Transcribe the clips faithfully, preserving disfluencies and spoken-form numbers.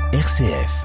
R C F.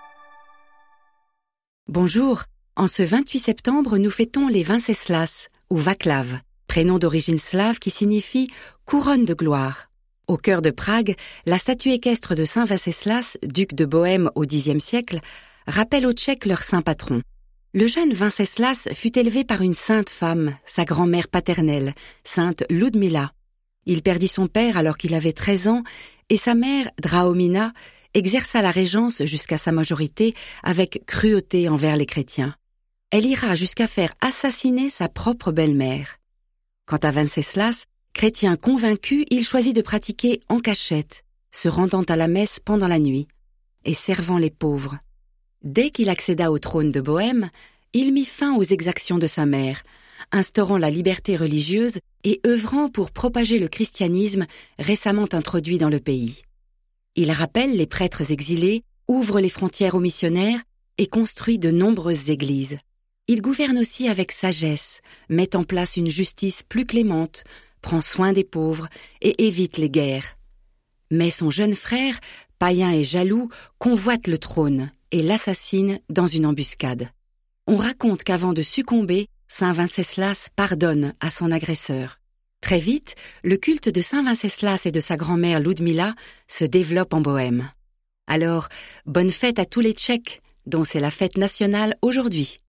Bonjour, en ce vingt-huit septembre, nous fêtons les Venceslas, ou Vaclav, prénom d'origine slave qui signifie « couronne de gloire ». Au cœur de Prague, la statue équestre de Saint Venceslas, duc de Bohême au dixième siècle, rappelle aux Tchèques leur saint patron. Le jeune Venceslas fut élevé par une sainte femme, sa grand-mère paternelle, sainte Ludmila. Il perdit son père alors qu'il avait treize ans et sa mère, Drahomina, exerça la régence jusqu'à sa majorité avec cruauté envers les chrétiens. Elle ira jusqu'à faire assassiner sa propre belle-mère. Quant à Venceslas, chrétien convaincu, il choisit de pratiquer en cachette, se rendant à la messe pendant la nuit et servant les pauvres. Dès qu'il accéda au trône de Bohême, il mit fin aux exactions de sa mère, instaurant la liberté religieuse et œuvrant pour propager le christianisme récemment introduit dans le pays. Il rappelle les prêtres exilés, ouvre les frontières aux missionnaires et construit de nombreuses églises. Il gouverne aussi avec sagesse, met en place une justice plus clémente, prend soin des pauvres et évite les guerres. Mais son jeune frère, païen et jaloux, convoite le trône et l'assassine dans une embuscade. On raconte qu'avant de succomber, Saint Venceslas pardonne à son agresseur. Très vite, le culte de Saint Venceslas et de sa grand-mère Ludmila se développe en Bohême. Alors, bonne fête à tous les Tchèques, dont c'est la fête nationale aujourd'hui.